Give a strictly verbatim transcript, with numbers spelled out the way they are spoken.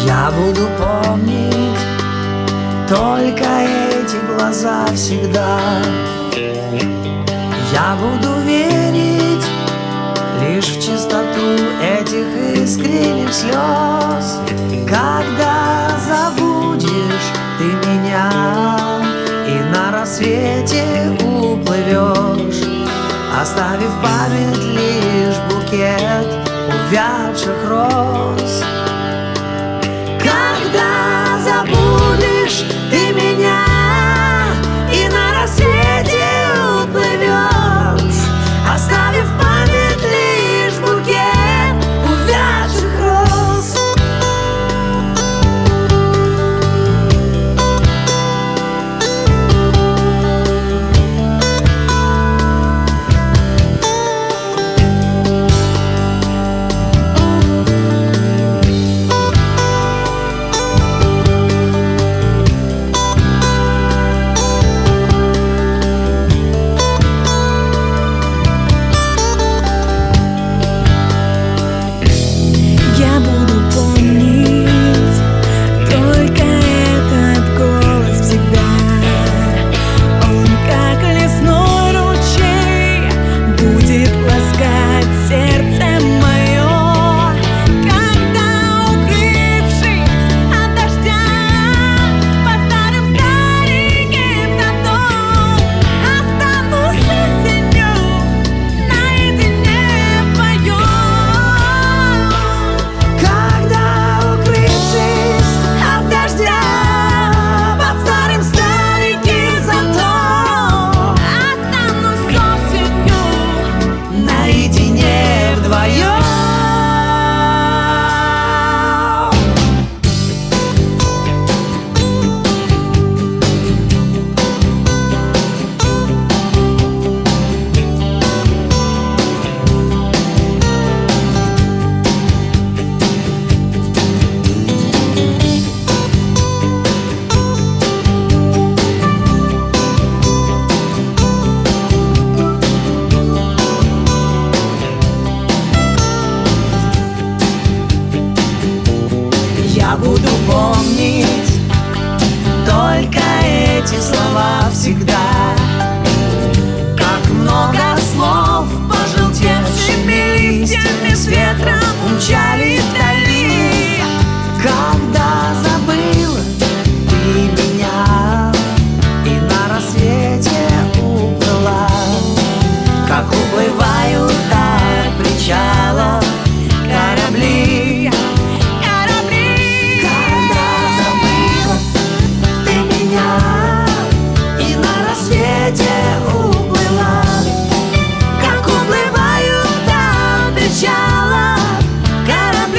Я буду помнить только эти глаза всегда. Я буду верить лишь в чистоту этих искренних слез. Когда забудешь ты меня и на рассвете уплывешь, оставив в память лишь букет увядших роз. Когда забудешь ты меня и на рассвете уплывешь, оставив в память лишь букет увядших роз. Я буду помнить только эти слова всегда. Как много слов, пожелтевшими листьями с ветром умчались вдали. Когда забыла ты меня и на рассвете уплыла, как уплывают от причала корабли. Уплыла, как уплывают от причала корабли.